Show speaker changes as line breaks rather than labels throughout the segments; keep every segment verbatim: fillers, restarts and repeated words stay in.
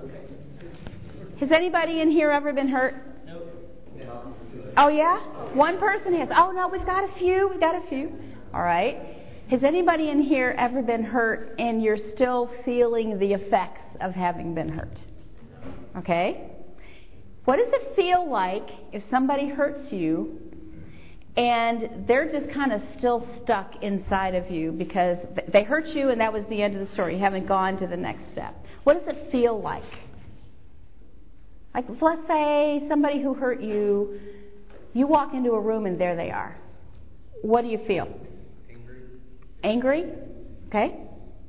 Has anybody in here ever been hurt?
No.
Oh, yeah? One person has. Oh, no, we've got a few. We've got a few. All right. Has anybody in here ever been hurt and you're still feeling the effects of having been hurt? Okay. What does it feel like if somebody hurts you and they're just kind of still stuck inside of you because they hurt you and that was the end of the story? You haven't gone to the next step. What does it feel like? Like, let's say somebody who hurt you, you walk into a room and there they are. What do you feel?
Angry.
Angry? Okay.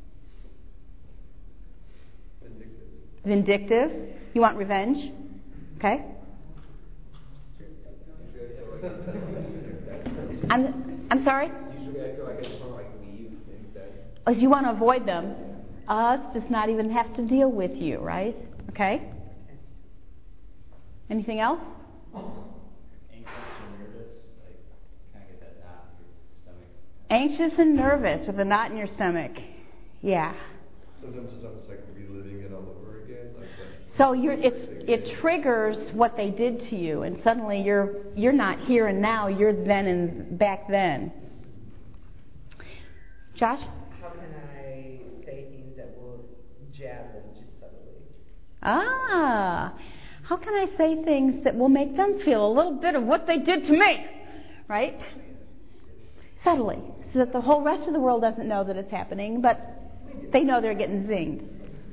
Vindictive.
Vindictive. You want revenge? Okay. I'm I'm sorry?
Usually I feel like I just want to like leave instead.
Oh, you want to avoid them. Us just not even have to deal with you, right? Okay. Anything else?
Anxious and nervous, like kind of get that knot in your stomach.
Anxious and nervous with a knot in your stomach. Yeah.
Sometimes it's almost like reliving it all over again. Like that.
So you're, it's, it triggers what they did to you, and suddenly you're you're not here and now. You're then and back then. Josh?
How can I say things that will jab them just subtly?
Ah, how can I say things that will make them feel a little bit of what they did to me, right? Subtly, so that the whole rest of the world doesn't know that it's happening, but they know they're getting zinged.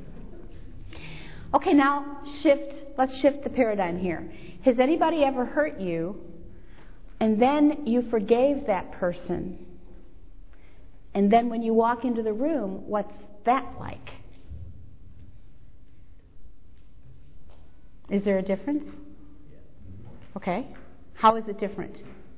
Okay, now shift. Let's shift the paradigm here. Has anybody ever hurt you, and then you forgave that person, and then when you walk into the room, what's that like? Is there a difference?
Yes.
Okay. How is it different?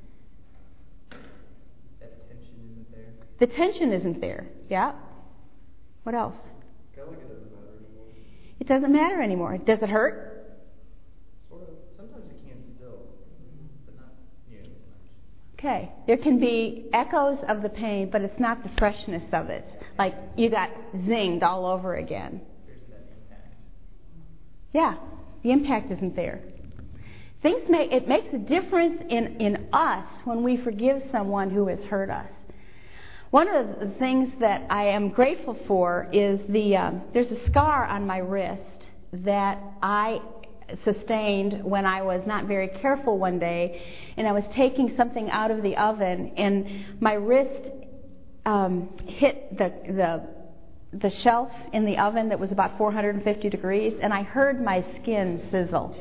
That tension isn't there.
The tension isn't there. Yeah. What else?
Kind of like it doesn't matter anymore.
It doesn't matter anymore. Does it hurt?
Sort of. Sometimes it can still, but not nearly as much.
Okay. There can be echoes of the pain, but it's not the freshness of it. Like you got zinged all over again.
There's that impact.
Yeah. The impact isn't there. Things make, it makes a difference in, in us when we forgive someone who has hurt us. One of the things that I am grateful for is the, um, there's a scar on my wrist that I sustained when I was not very careful one day, and I was taking something out of the oven, and my wrist um, hit the, the the shelf in the oven that was about four hundred fifty degrees, and I heard my skin sizzle.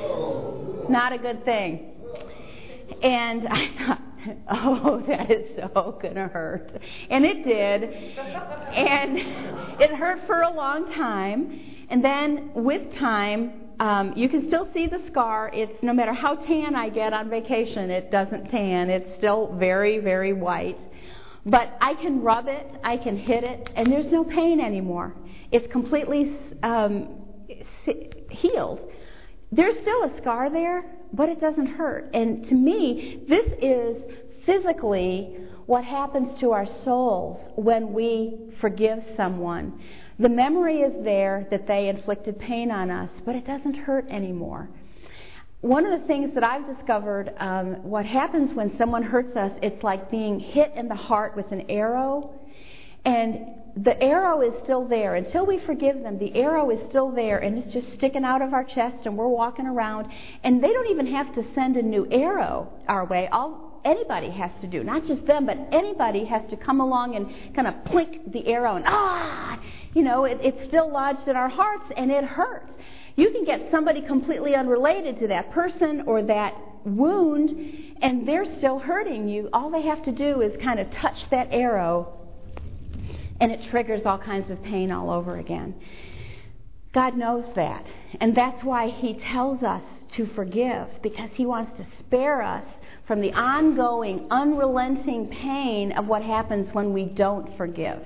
Not a good thing. And I thought, oh, that is so going to hurt. And it did. And it hurt for a long time. And then with time, um, you can still see the scar. It's no matter how tan I get on vacation, it doesn't tan. It's still very, very white. But I can rub it, I can hit it, and there's no pain anymore. It's completely um, healed. There's still a scar there, but it doesn't hurt. And to me, this is physically what happens to our souls when we forgive someone. The memory is there that they inflicted pain on us, but it doesn't hurt anymore. One of the things that I've discovered, um, what happens when someone hurts us, it's like being hit in the heart with an arrow. And the arrow is still there. Until we forgive them, the arrow is still there, and it's just sticking out of our chest, and we're walking around. And they don't even have to send a new arrow our way. All anybody has to do, not just them, but anybody has to come along and kind of plink the arrow, and ah, you know, it, it's still lodged in our hearts, and it hurts. You can get somebody completely unrelated to that person or that wound, and they're still hurting you. All they have to do is kind of touch that arrow, and it triggers all kinds of pain all over again. God knows that, and that's why He tells us to forgive, because He wants to spare us from the ongoing, unrelenting pain of what happens when we don't forgive.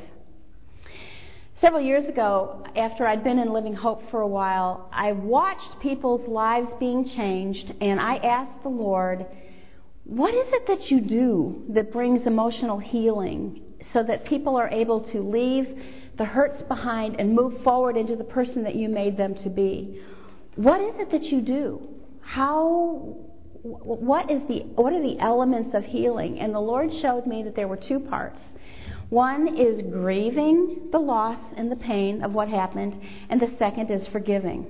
Several years ago, after I'd been in Living Hope for a while, I watched people's lives being changed, and I asked the Lord, what is it that you do that brings emotional healing so that people are able to leave the hurts behind and move forward into the person that you made them to be. What is it that you do? How, what is the, what are the elements of healing? And the Lord showed me that there were two parts. One is grieving the loss and the pain of what happened, and the second is forgiving.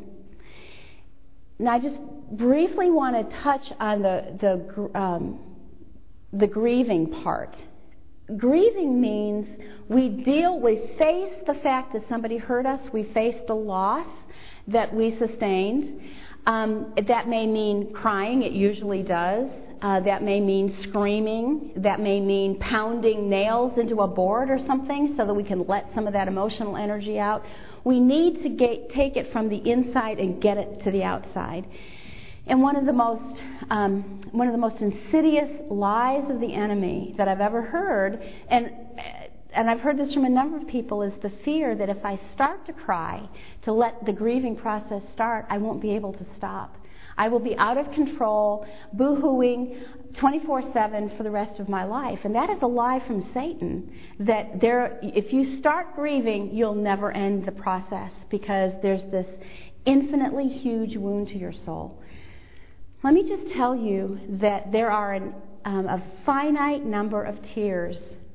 Now, I just briefly want to touch on the the um, the grieving part. Grieving means we deal, we face the fact that somebody hurt us. We face the loss that we sustained. Um, that may mean crying. It usually does. Uh, that may mean screaming. That may mean pounding nails into a board or something so that we can let some of that emotional energy out. We need to get, take it from the inside and get it to the outside. And one of the most um, one of the most insidious lies of the enemy that I've ever heard, and and I've heard this from a number of people, is the fear that if I start to cry, to let the grieving process start, I won't be able to stop. I will be out of control, boo-hooing twenty-four seven for the rest of my life. And that is a lie from Satan, that there, if you start grieving, you'll never end the process because there's this infinitely huge wound to your soul. Let me just tell you that there are an, um, a finite number of tears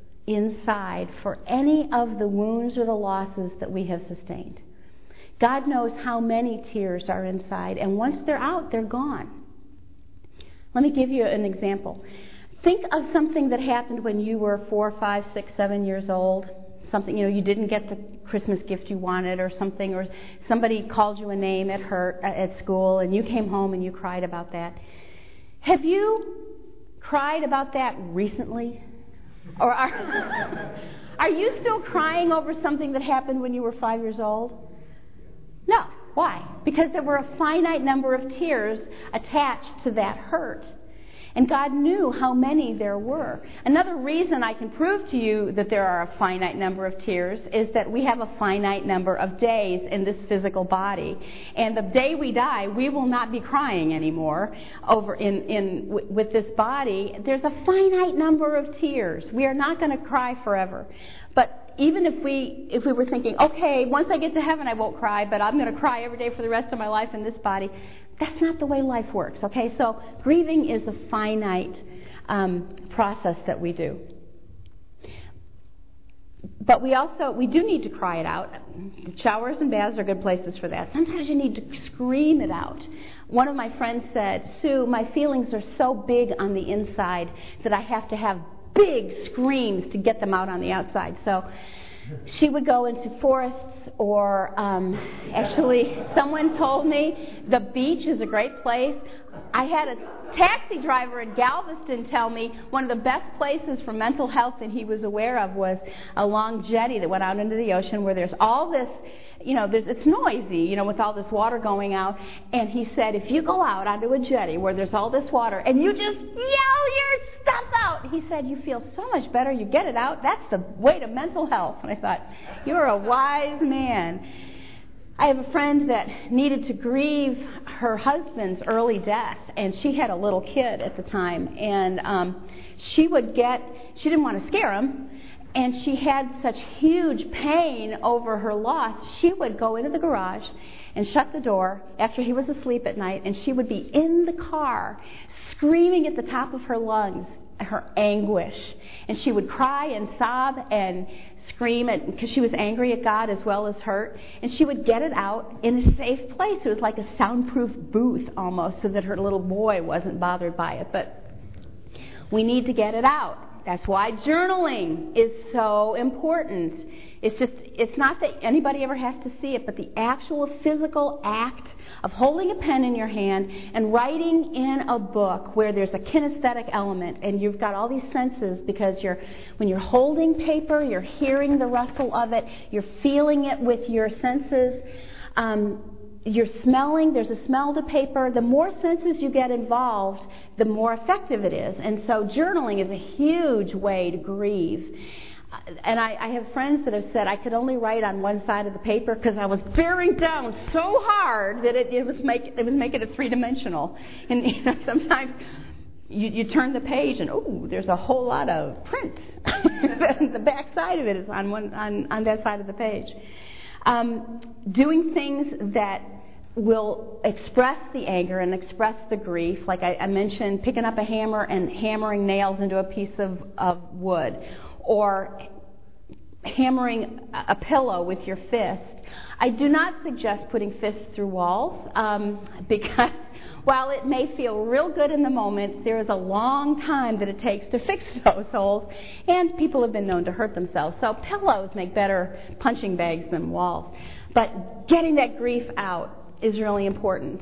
inside for any of the wounds or the losses that we have sustained. God knows how many tears are inside, and once they're out, they're gone. Let me give you an example. Think of something that happened when you were four, five, six, seven years old. Something, you know, you didn't get the Christmas gift you wanted or something, or somebody called you a name at her at school, and you came home and you cried about that. Have you cried about that recently? Or are, are you still crying over something that happened when you were five years old? No. Why? Because there were a finite number of tears attached to that hurt. And God knew how many there were. Another reason I can prove to you that there are a finite number of tears is that we have a finite number of days in this physical body. And the day we die, we will not be crying anymore over in, in with this body. There's a finite number of tears. We are not going to cry forever. But even if we if we were thinking, okay, once I get to heaven I won't cry, but I'm going to cry every day for the rest of my life in this body, that's not the way life works, okay? So grieving is a finite um, process that we do. But we also, we do need to cry it out. Showers and baths are good places for that. Sometimes you need to scream it out. One of my friends said, Sue, my feelings are so big on the inside that I have to have big screams to get them out on the outside. So she would go into forests, or um, actually someone told me the beach is a great place. I had a taxi driver in Galveston tell me one of the best places for mental health that he was aware of was a long jetty that went out into the ocean where there's all this, you know, there's, it's noisy, you know, with all this water going out. And he said, if you go out onto a jetty where there's all this water and you just yell your stuff out, he said, you feel so much better. You get it out. That's the way to mental health. And I thought, you're a wise man. I have a friend that needed to grieve her husband's early death, and she had a little kid at the time. And um, she would get, she didn't want to scare him, and she had such huge pain over her loss, she would go into the garage and shut the door after he was asleep at night, and she would be in the car screaming at the top of her lungs her anguish. And she would cry and sob and scream because she was angry at God as well as hurt. And she would get it out in a safe place. It was like a soundproof booth almost, so that her little boy wasn't bothered by it. But we need to get it out. That's why journaling is so important. It's just, it's not that anybody ever has to see it, but the actual physical act of holding a pen in your hand and writing in a book where there's a kinesthetic element and you've got all these senses, because you're, when you're holding paper, you're hearing the rustle of it, you're feeling it with your senses, um, you're smelling, there's a smell to paper. The more senses you get involved, the more effective it is. And so journaling is a huge way to grieve. And I, I have friends that have said I could only write on one side of the paper because I was bearing down so hard that it, it was make, it was making it three dimensional. And you know, sometimes you, you turn the page and, oh, there's a whole lot of print. The back side of it is on, one, on, on that side of the page. Um, doing things that will express the anger and express the grief. Like I, I mentioned, picking up a hammer and hammering nails into a piece of, of wood. Or hammering a pillow with your fist. I do not suggest putting fists through walls um, because while it may feel real good in the moment, there is a long time that it takes to fix those holes, and people have been known to hurt themselves. So pillows make better punching bags than walls. But getting that grief out is really important.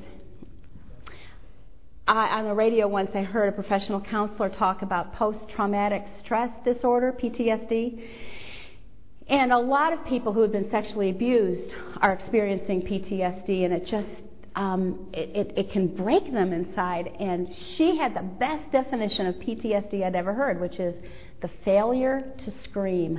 I, on the radio once I heard a professional counselor talk about post-traumatic stress disorder, P T S D. And a lot of people who have been sexually abused are experiencing P T S D, and it just, um, it, it, it can break them inside. And she had the best definition of P T S D I'd ever heard, which is the failure to scream.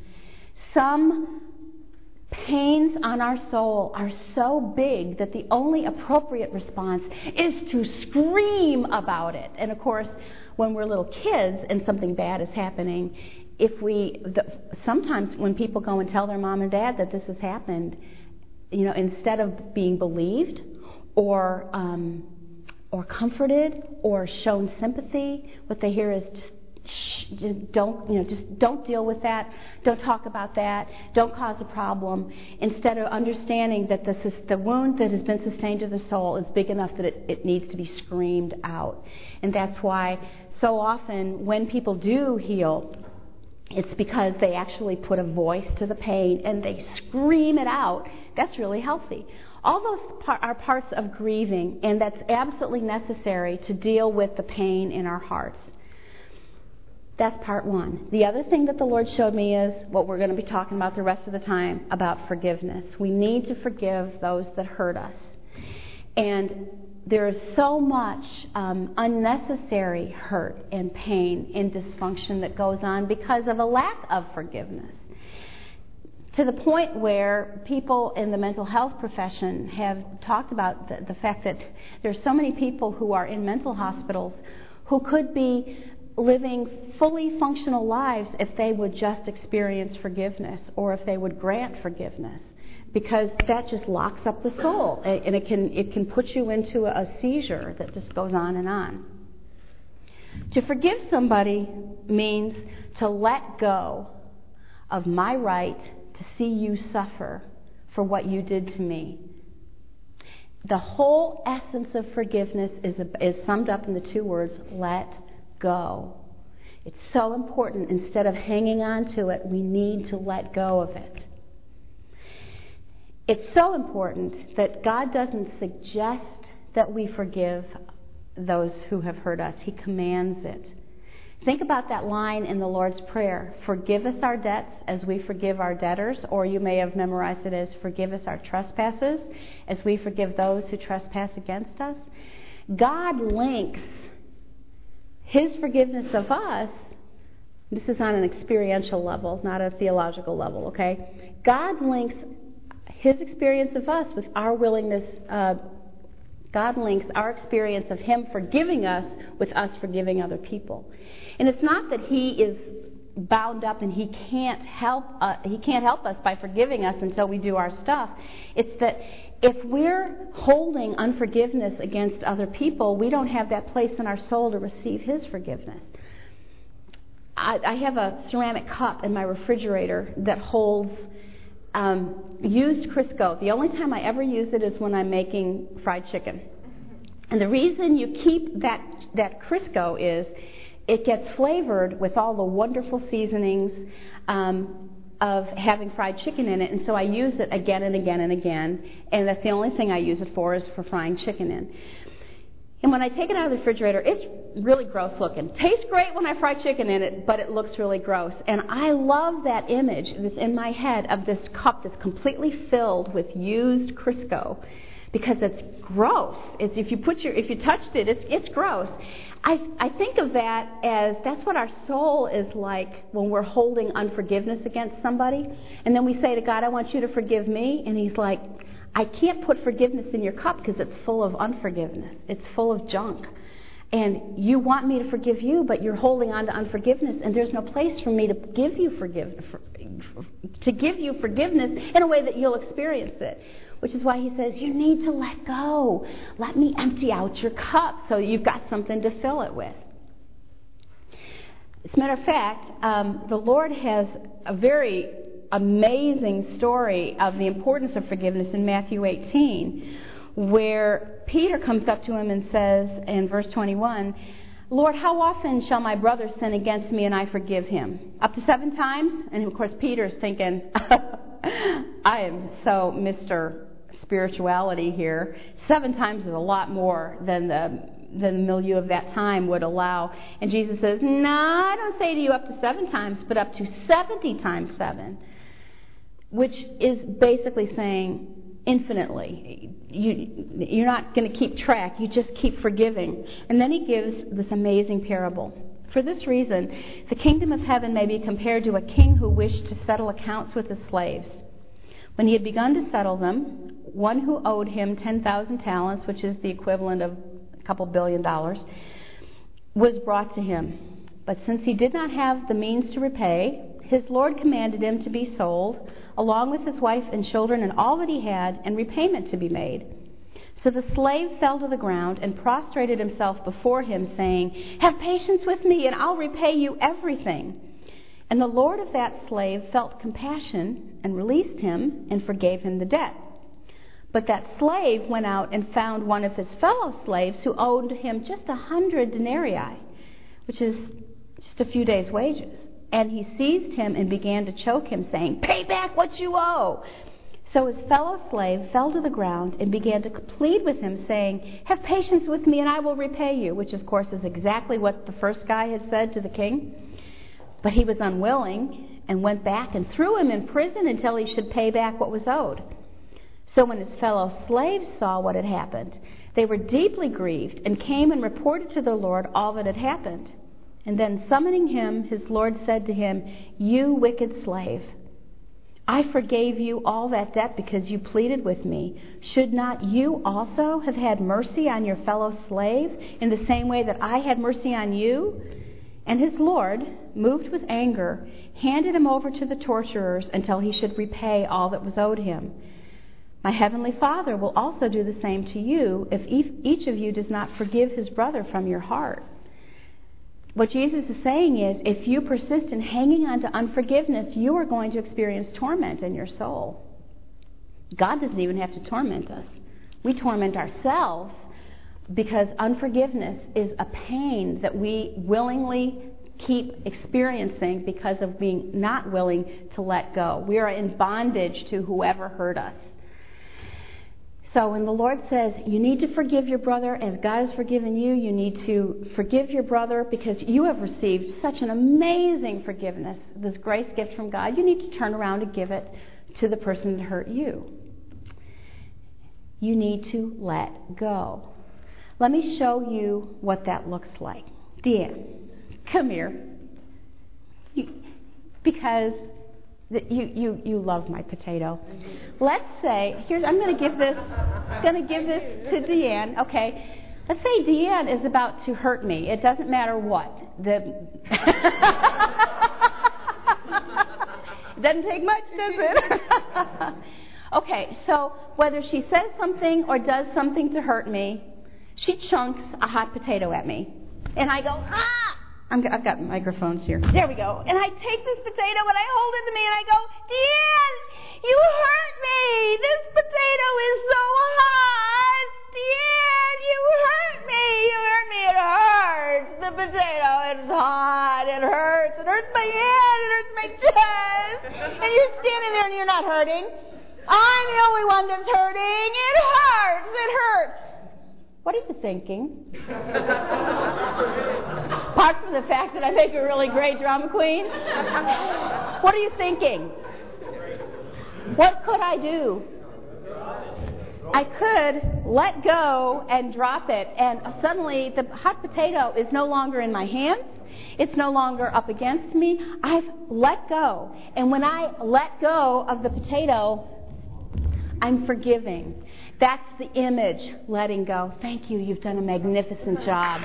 Some pains on our soul are so big that the only appropriate response is to scream about it. And of course, when we're little kids and something bad is happening, if we, the, sometimes when people go and tell their mom and dad that this has happened, you know, instead of being believed or um, or comforted or shown sympathy, what they hear is just, shh, just don't, you know, just don't deal with that, don't talk about that, don't cause a problem. Instead of understanding that this is the wound that has been sustained to the soul is big enough that it, it needs to be screamed out, and that's why so often when people do heal, it's because they actually put a voice to the pain and they scream it out. That's really healthy. All those par- are parts of grieving, and that's absolutely necessary to deal with the pain in our hearts. That's part one. The other thing that the Lord showed me is what we're going to be talking about the rest of the time, about forgiveness. We need to forgive those that hurt us. And there is so much um, unnecessary hurt and pain and dysfunction that goes on because of a lack of forgiveness. To the point where people in the mental health profession have talked about the, the fact that there's so many people who are in mental hospitals who could be living fully functional lives if they would just experience forgiveness or if they would grant forgiveness. Because that just locks up the soul, and it can it can put you into a seizure that just goes on and on. To forgive somebody means to let go of my right to see you suffer for what you did to me. The whole essence of forgiveness is, a, is summed up in the two words, let go. It's so important. Instead of hanging on to it, we need to let go of it. It's so important that God doesn't suggest that we forgive those who have hurt us. He commands it. Think about that line in the Lord's Prayer. Forgive us our debts as we forgive our debtors, or you may have memorized it as forgive us our trespasses as we forgive those who trespass against us. God links His forgiveness of us, this is on an experiential level, not a theological level, okay? God links His experience of us with our willingness, uh, God links our experience of Him forgiving us with us forgiving other people. And it's not that He is bound up and He can't help uh, He can't help us by forgiving us until we do our stuff. It's that if we're holding unforgiveness against other people, we don't have that place in our soul to receive His forgiveness. I, I have a ceramic cup in my refrigerator that holds Um, used Crisco. The only time I ever use it is when I'm making fried chicken. And the reason you keep that, that Crisco is it gets flavored with all the wonderful seasonings um, of having fried chicken in it. And so I use it again and again and again. And that's the only thing I use it for, is for frying chicken in. And when I take it out of the refrigerator, it's really gross looking. Tastes great when I fry chicken in it, but it looks really gross. And I love that image that's in my head of this cup that's completely filled with used Crisco, because it's gross. It's, if you put your, if you touched it, it's it's gross. I I think of that as that's what our soul is like when we're holding unforgiveness against somebody, and then we say to God, "I want you to forgive me," and He's like, I can't put forgiveness in your cup because it's full of unforgiveness. It's full of junk. And you want me to forgive you, but you're holding on to unforgiveness, and there's no place for me to give you forgive, for, to give you forgiveness in a way that you'll experience it. Which is why he says, you need to let go. Let me empty out your cup so you've got something to fill it with. As a matter of fact, um, the Lord has a very amazing story of the importance of forgiveness in Matthew eighteen, where Peter comes up to him and says in verse twenty-one, Lord, how often shall my brother sin against me and I forgive him? Up to seven times? And of course Peter's thinking, I am so Mister Spirituality here. Seven times is a lot more than the than the milieu of that time would allow. And Jesus says, no, I don't say to you up to seven times, but up to seventy times seven. Which is basically saying infinitely. You, you're not going to keep track. You just keep forgiving. And then he gives this amazing parable. For this reason, the kingdom of heaven may be compared to a king who wished to settle accounts with his slaves. When he had begun to settle them, one who owed him ten thousand talents, which is the equivalent of a couple billion dollars, was brought to him. But since he did not have the means to repay, his Lord commanded him to be sold, along with his wife and children and all that he had, and repayment to be made. So the slave fell to the ground and prostrated himself before him, saying, have patience with me, and I'll repay you everything. And the Lord of that slave felt compassion and released him and forgave him the debt. But that slave went out and found one of his fellow slaves who owed him just a hundred denarii, which is just a few days' wages. And he seized him and began to choke him, saying, pay back what you owe. So his fellow slave fell to the ground and began to plead with him, saying, have patience with me and I will repay you, which of course is exactly what the first guy had said to the king. But he was unwilling and went back and threw him in prison until he should pay back what was owed. So when his fellow slaves saw what had happened, they were deeply grieved and came and reported to their Lord all that had happened. And then summoning him, his Lord said to him, you wicked slave, I forgave you all that debt because you pleaded with me. Should not you also have had mercy on your fellow slave in the same way that I had mercy on you? And his Lord, moved with anger, handed him over to the torturers until he should repay all that was owed him. My heavenly Father will also do the same to you if each of you does not forgive his brother from your heart. What Jesus is saying is, if you persist in hanging on to unforgiveness, you are going to experience torment in your soul. God doesn't even have to torment us. We torment ourselves because unforgiveness is a pain that we willingly keep experiencing because of being not willing to let go. We are in bondage to whoever hurt us. So when the Lord says, you need to forgive your brother as God has forgiven you, you need to forgive your brother because you have received such an amazing forgiveness, this grace gift from God, you need to turn around and give it to the person that hurt you. You need to let go. Let me show you what that looks like. Deanne, come here. You, because You, you, you love my potato. Let's say, here's, I'm going to give this, going to give this to Deanne. Okay. Let's say Deanne is about to hurt me. It doesn't matter what. The it doesn't take much, does it? Okay. So whether she says something or does something to hurt me, she chunks a hot potato at me, and I go, ah! I'm, I've got microphones here. There we go. And I take this potato and I hold it to me and I go, Deanne, you hurt me. This potato is so hot. Deanne, you hurt me. You hurt me. It hurts. The potato is hot. It hurts. It hurts my head. It hurts my chest. And you're standing there and you're not hurting. I'm the only one that's hurting. It hurts. It hurts. What are you thinking? Apart from the fact that I make a really great drama queen, what are you thinking? What could I do? I could let go and drop it, and suddenly the hot potato is no longer in my hands. It's no longer up against me. I've let go. And when I let go of the potato, I'm forgiving. That's the image, letting go. Thank you, you've done a magnificent job.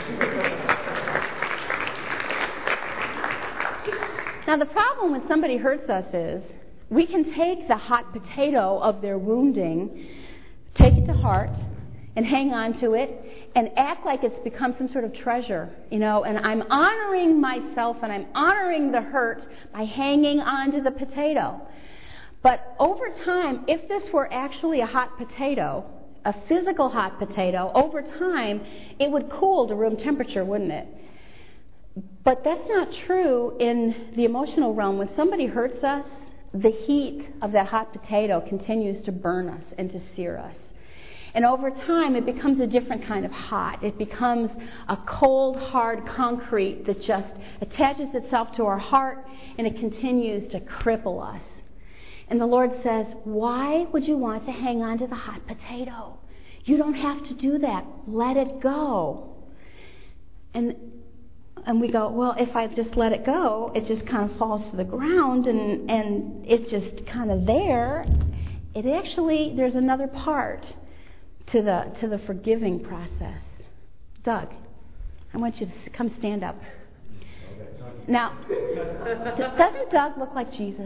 Now, the problem when somebody hurts us is we can take the hot potato of their wounding, take it to heart, and hang on to it, and act like it's become some sort of treasure, you know, and I'm honoring myself and I'm honoring the hurt by hanging on to the potato. But over time, if this were actually a hot potato, a physical hot potato, over time, it would cool to room temperature, wouldn't it? But that's not true in the emotional realm. When somebody hurts us, the heat of that hot potato continues to burn us and to sear us. And over time, it becomes a different kind of hot. It becomes a cold, hard concrete that just attaches itself to our heart, and it continues to cripple us. And the Lord says, why would you want to hang on to the hot potato? You don't have to do that. Let it go. And and we go, well, if I just let it go, it just kind of falls to the ground, and, and it's just kind of there. It actually, there's another part to the to the forgiving process. Doug, I want you to come stand up. Now, doesn't Doug look like Jesus?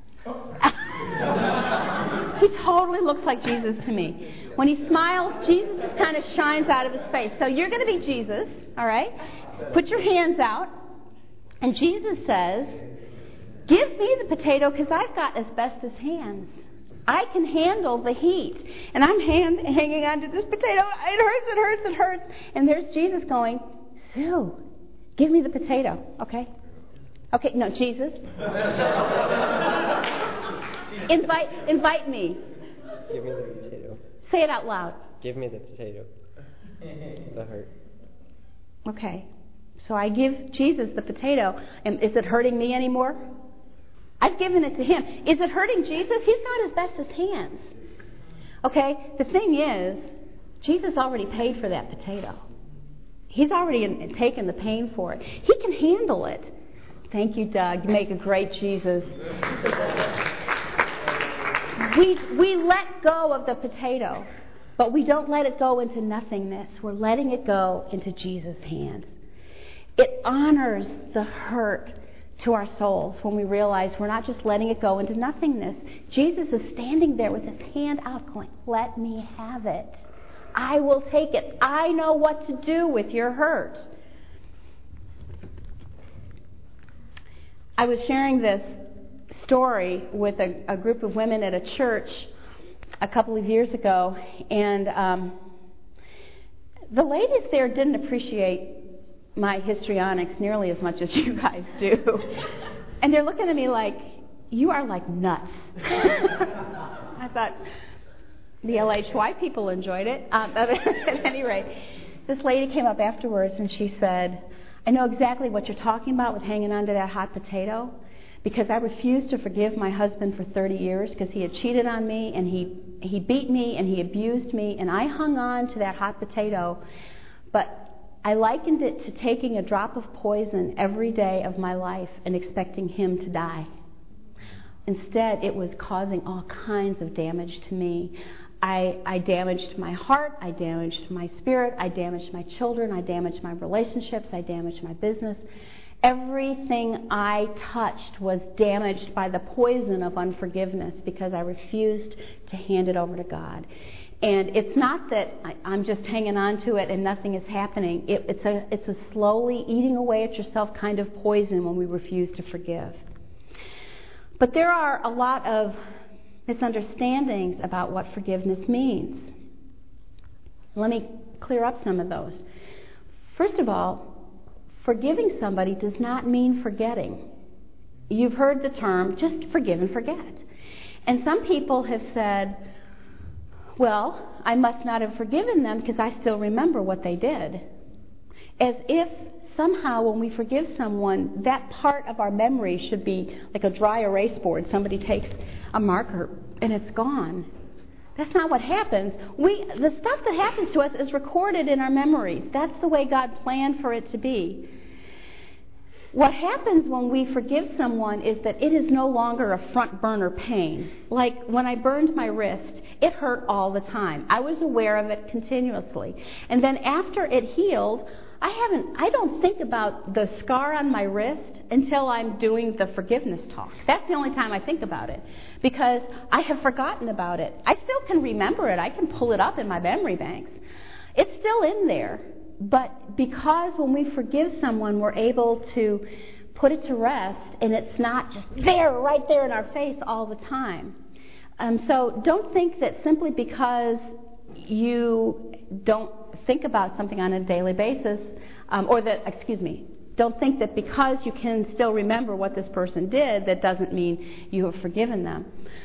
He totally looks like Jesus to me. When he smiles, Jesus just kind of shines out of his face. So you're going to be Jesus, all right? Put your hands out. And Jesus says, give me the potato because I've got asbestos hands. I can handle the heat. And I'm hand, hanging on to this potato. It hurts, it hurts, it hurts. And there's Jesus going, Sue, give me the potato, okay? Okay, no, Jesus. invite, invite me.
Give me the potato.
Say it out loud.
Give me the potato. The hurt.
Okay. So I give Jesus the potato. And is it hurting me anymore? I've given it to him. Is it hurting Jesus? He's got his bestest hands. Okay? The thing is, Jesus already paid for that potato. He's already in, taken the pain for it. He can handle it. Thank you, Doug. You make a great Jesus. We, we let go of the potato, but we don't let it go into nothingness. We're letting it go into Jesus' hands. It honors the hurt to our souls when we realize we're not just letting it go into nothingness. Jesus is standing there with his hand out going, let me have it. I will take it. I know what to do with your hurt. I was sharing this story with a, a group of women at a church a couple of years ago, and um, the ladies there didn't appreciate my histrionics nearly as much as you guys do. And they're looking at me like, you are like nuts. I thought, the L H Y people enjoyed it. Um, but at any rate, this lady came up afterwards and she said, I know exactly what you're talking about with hanging on to that hot potato, because I refused to forgive my husband for thirty years because he had cheated on me and he, he beat me and he abused me, and I hung on to that hot potato. But I likened it to taking a drop of poison every day of my life and expecting him to die. Instead, it was causing all kinds of damage to me. I, I damaged my heart, I damaged my spirit, I damaged my children, I damaged my relationships, I damaged my business. Everything I touched was damaged by the poison of unforgiveness because I refused to hand it over to God. And it's not that I, I'm just hanging on to it and nothing is happening. It, it's a it's a slowly eating away at yourself kind of poison when we refuse to forgive. But there are a lot of misunderstandings about what forgiveness means. Let me clear up some of those. First of all, forgiving somebody does not mean forgetting. You've heard the term, just forgive and forget. And some people have said, well, I must not have forgiven them because I still remember what they did. As if somehow when we forgive someone, that part of our memory should be like a dry erase board. Somebody takes a marker and it's gone. That's not what happens. We, the stuff that happens to us is recorded in our memories. That's the way God planned for it to be. What happens when we forgive someone is that it is no longer a front burner pain. Like when I burned my wrist, it hurt all the time. I was aware of it continuously. And then after it healed, I haven't, I don't think about the scar on my wrist until I'm doing the forgiveness talk. That's the only time I think about it, because I have forgotten about it. I still can remember it. I can pull it up in my memory banks. It's still in there. But because when we forgive someone, we're able to put it to rest, and it's not just there, right there in our face all the time. Um, so don't think that simply because you don't think about something on a daily basis, um, or that, excuse me, don't think that because you can still remember what this person did, that doesn't mean you have forgiven them.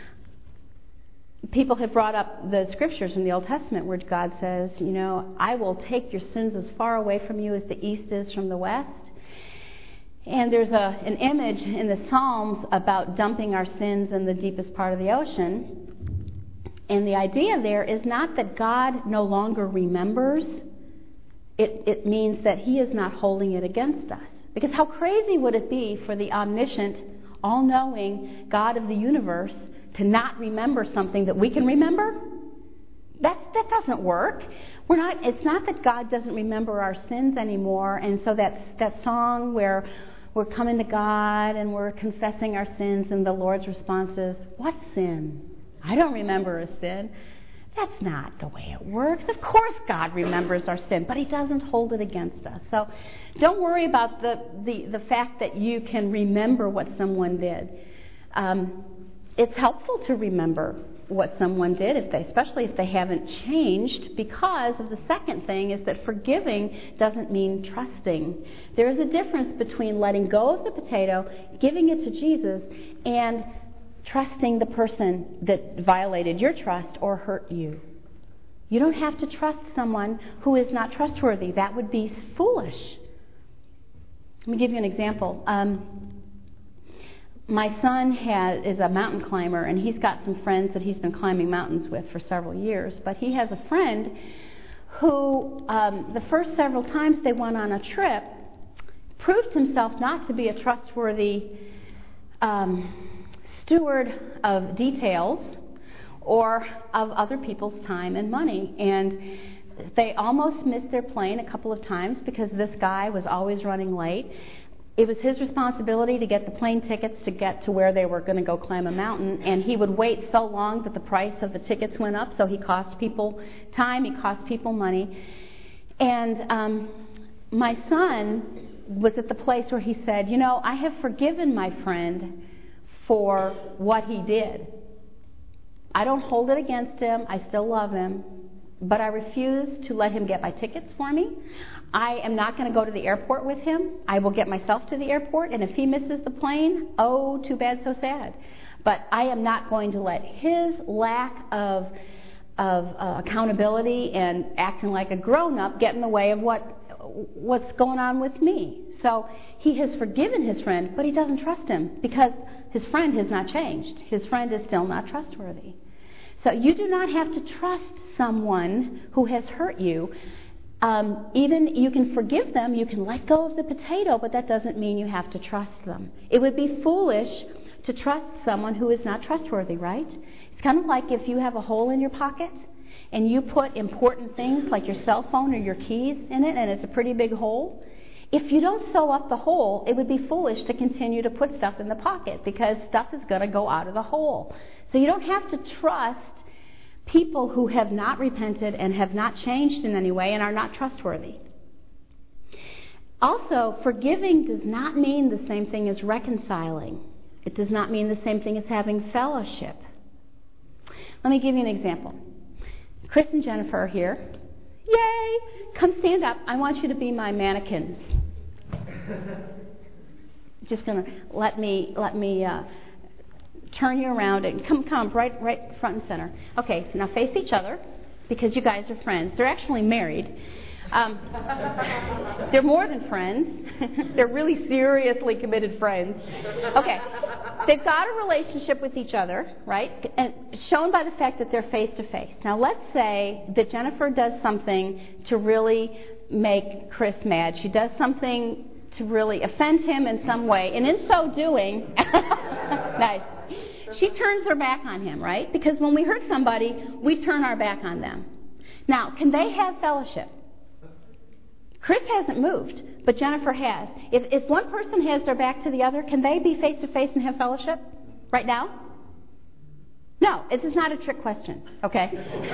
People have brought up the scriptures from the Old Testament where God says, you know, I will take your sins as far away from you as the east is from the west. And there's a, an image in the Psalms about dumping our sins in the deepest part of the ocean. And the idea there is not that God no longer remembers. It, it means that He is not holding it against us. Because how crazy would it be for the omniscient, all-knowing God of the universe to not remember something that we can remember? That that doesn't work. We're not. It's not that God doesn't remember our sins anymore. And so that that song where we're coming to God and we're confessing our sins, and the Lord's response is, "What sin? I don't remember a sin." That's not the way it works. Of course, God remembers our sin, but He doesn't hold it against us. So, don't worry about the the, the fact that you can remember what someone did. Um, It's helpful to remember what someone did, if they, especially if they haven't changed, because of the second thing is that forgiving doesn't mean trusting. There is a difference between letting go of the potato, giving it to Jesus, and trusting the person that violated your trust or hurt you. You don't have to trust someone who is not trustworthy. That would be foolish. Let me give you an example. Um, My son has, is a mountain climber, and he's got some friends that he's been climbing mountains with for several years. But he has a friend who, um, the first several times they went on a trip, proved himself not to be a trustworthy um, steward of details or of other people's time and money. And they almost missed their plane a couple of times because this guy was always running late. It was his responsibility to get the plane tickets to get to where they were going to go climb a mountain, and he would wait so long that the price of the tickets went up, so he cost people time, he cost people money. And um, my son was at the place where he said, you know, I have forgiven my friend for what he did. I don't hold it against him, I still love him, but I refuse to let him get my tickets for me. I am not going to go to the airport with him. I will get myself to the airport, and if he misses the plane, oh, too bad, so sad. But I am not going to let his lack of of uh, accountability and acting like a grown-up get in the way of what what's going on with me. So he has forgiven his friend, but he doesn't trust him because his friend has not changed. His friend is still not trustworthy. So you do not have to trust someone who has hurt you. Um, even you can forgive them, you can let go of the potato, but that doesn't mean you have to trust them. It would be foolish to trust someone who is not trustworthy, right? It's kind of like if you have a hole in your pocket and you put important things like your cell phone or your keys in it, and it's a pretty big hole. If you don't sew up the hole, it would be foolish to continue to put stuff in the pocket because stuff is going to go out of the hole. So you don't have to trust people who have not repented and have not changed in any way and are not trustworthy. Also, forgiving does not mean the same thing as reconciling. It does not mean the same thing as having fellowship. Let me give you an example. Chris and Jennifer are here. Yay! Come stand up. I want you to be my mannequins. Just gonna let me let me uh, turn you around and come come right right front and center. Okay, so now face each other because you guys are friends. They're actually married. Um, they're more than friends. They're really seriously committed friends. Okay, they've got a relationship with each other, right? And shown by the fact that they're face to face. Now let's say that Jennifer does something to really make Chris mad. She does something to really offend him in some way. And in so doing, nice, she turns her back on him, right? Because when we hurt somebody, we turn our back on them. Now, can they have fellowship? Chris hasn't moved, but Jennifer has. If, if one person has their back to the other, can they be face to face and have fellowship right now? No, this is not a trick question, okay?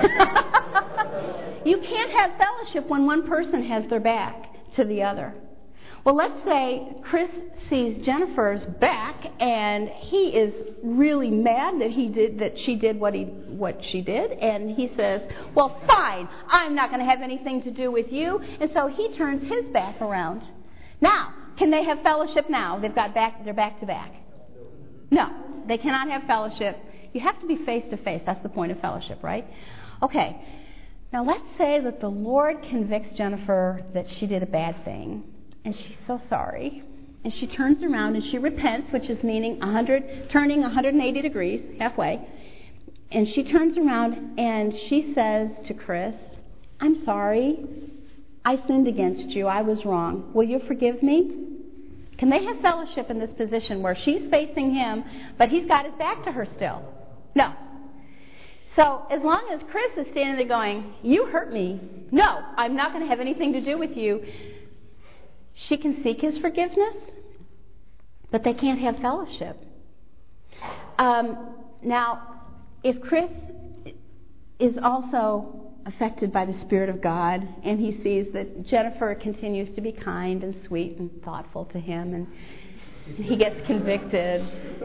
You can't have fellowship when one person has their back to the other. Well, let's say Chris sees Jennifer's back and he is really mad that he did that she did what he what she did, and he says, "Well, fine, I'm not going to have anything to do with you." And so he turns his back around. Now, can they have fellowship now? They've got back they're back to back. No, they cannot have fellowship. You have to be face to face. That's the point of fellowship, right? Okay. Now, let's say that the Lord convicts Jennifer that she did a bad thing. And she's so sorry. And she turns around and she repents, which is meaning one hundred, turning one hundred eighty degrees, halfway. And she turns around and she says to Chris, "I'm sorry. I sinned against you. I was wrong. Will you forgive me?" Can they have fellowship in this position where she's facing him, but he's got his back to her still? No. So as long as Chris is standing there going, "You hurt me. No, I'm not going to have anything to do with you," she can seek his forgiveness, but they can't have fellowship. Um, now, if Chris is also affected by the Spirit of God and he sees that Jennifer continues to be kind and sweet and thoughtful to him, and he gets convicted,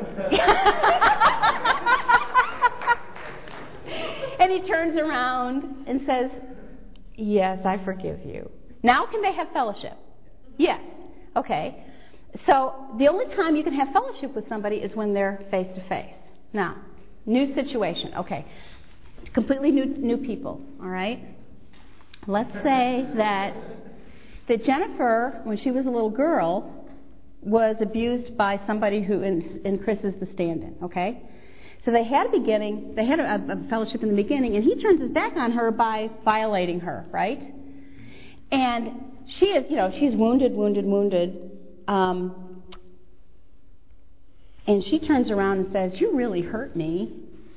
and he turns around and says, "Yes, I forgive you." Now can they have fellowship? Yes. Okay. So the only time you can have fellowship with somebody is when they're face to face. Now, new situation. Okay. Completely new new people. All right. Let's say that that Jennifer, when she was a little girl, was abused by somebody who in, in Chris is the stand-in. Okay. So they had a beginning. They had a, a fellowship in the beginning, and he turns his back on her by violating her. Right. And she is, you know, she's wounded, wounded, wounded. Um, and she turns around and says, "You really hurt me."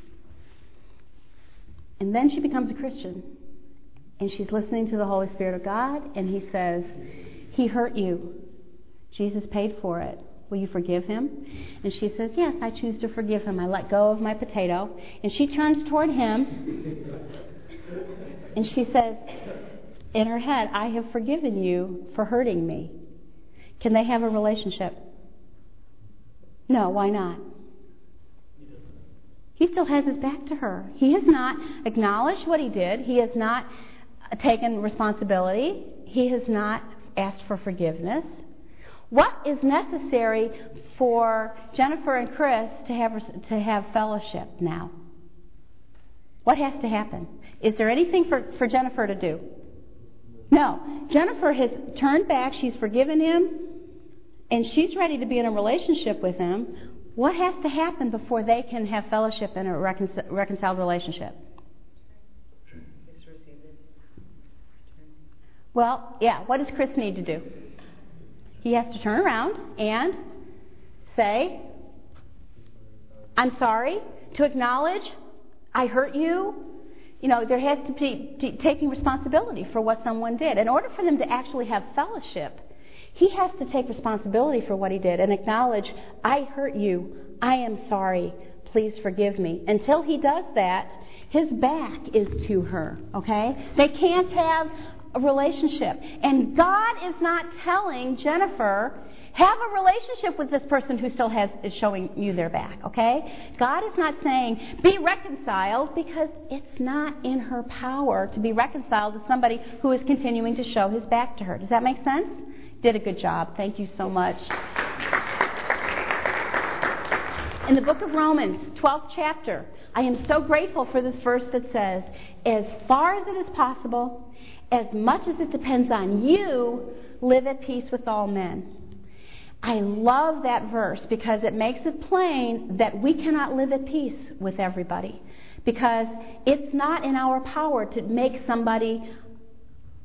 And then she becomes a Christian. And she's listening to the Holy Spirit of God. And he says, "He hurt you. Jesus paid for it. Will you forgive him?" And she says, "Yes, I choose to forgive him. I let go of my potato." And she turns toward him. And she says, in her head, "I have forgiven you for hurting me." Can they have a relationship? No, why not? He still has his back to her. He has not acknowledged what he did. He has not taken responsibility. He has not asked for forgiveness. What is necessary for Jennifer and Chris to have to have fellowship now? What has to happen? Is there anything for, for Jennifer to do? No. Jennifer has turned back. She's forgiven him. And she's ready to be in a relationship with him. What has to happen before they can have fellowship in a recon- reconciled relationship? Well, yeah. What does Chris need to do? He has to turn around and say, "I'm sorry," to acknowledge, "I hurt you." You know, there has to be t- taking responsibility for what someone did. In order for them to actually have fellowship, he has to take responsibility for what he did and acknowledge, "I hurt you. I am sorry. Please forgive me." Until he does that, his back is to her, okay? They can't have a relationship. And God is not telling Jennifer, have a relationship with this person who still has is showing you their back, okay? God is not saying, be reconciled, because it's not in her power to be reconciled to somebody who is continuing to show his back to her. Does that make sense? Did a good job. Thank you so much. In the book of Romans, twelfth chapter, I am so grateful for this verse that says, as far as it is possible, as much as it depends on you, live at peace with all men. I love that verse because it makes it plain that we cannot live at peace with everybody, because it's not in our power to make somebody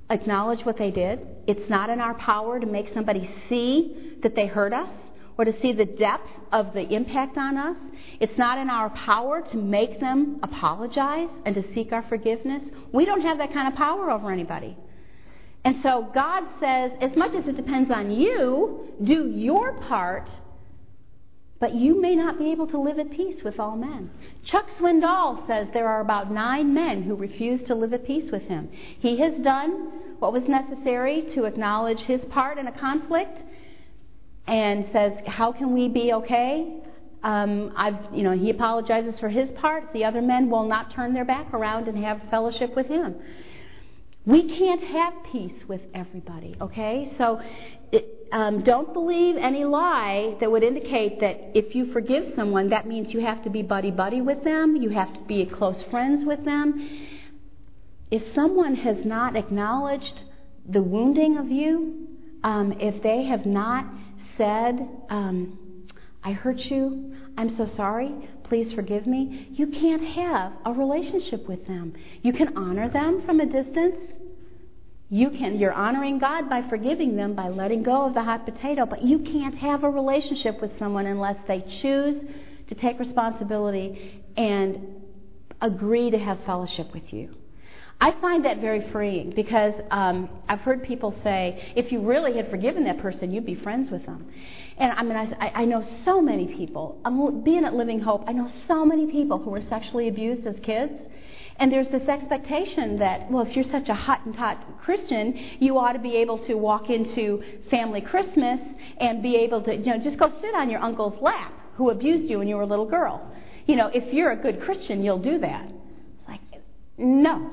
acknowledge what they did. It's not in our power to make somebody see that they hurt us or to see the depth of the impact on us. It's not in our power to make them apologize and to seek our forgiveness. We don't have that kind of power over anybody. And so God says, as much as it depends on you, do your part, but you may not be able to live at peace with all men. Chuck Swindoll says there are about nine men who refuse to live at peace with him. He has done what was necessary to acknowledge his part in a conflict and says, how can we be okay? Um, I've, you know, he apologizes for his part. The other men will not turn their back around and have fellowship with him. We can't have peace with everybody, okay? So it, um, don't believe any lie that would indicate that if you forgive someone, that means you have to be buddy-buddy with them, you have to be close friends with them. If someone has not acknowledged the wounding of you, um, if they have not said, um, I hurt you, I'm so sorry, please forgive me, you can't have a relationship with them. You can honor them from a distance. You can, you're honoring God by forgiving them, by letting go of the hot potato, but you can't have a relationship with someone unless they choose to take responsibility and agree to have fellowship with you. I find that very freeing because um, I've heard people say, if you really had forgiven that person, you'd be friends with them. And I mean, I, I know so many people, I'm, being at Living Hope, I know so many people who were sexually abused as kids. And there's this expectation that, well, if you're such a Hottentot Christian, you ought to be able to walk into family Christmas and be able to, you know, just go sit on your uncle's lap who abused you when you were a little girl. You know, if you're a good Christian, you'll do that. Like, no.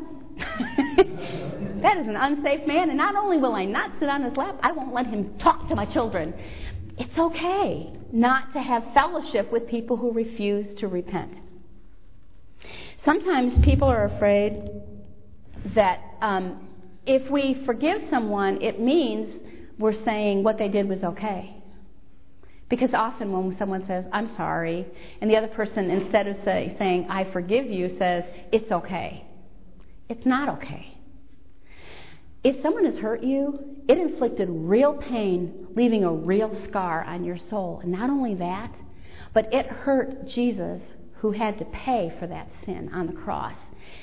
That is an unsafe man, and not only will I not sit on his lap, I won't let him talk to my children. It's okay not to have fellowship with people who refuse to repent. Sometimes people are afraid that um, if we forgive someone, it means we're saying what they did was okay. Because often when someone says, I'm sorry, and the other person, instead of say, saying, I forgive you, says, it's okay. It's not okay. If someone has hurt you, it inflicted real pain, leaving a real scar on your soul. And not only that, but it hurt Jesus, who had to pay for that sin on the cross.